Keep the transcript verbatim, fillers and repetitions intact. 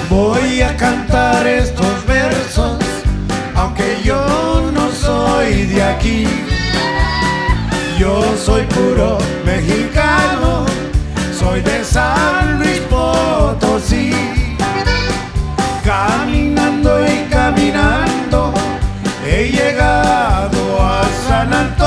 Voy a cantar estos versos, aunque yo no soy de aquí. Yo soy puro mexicano, soy de San Luis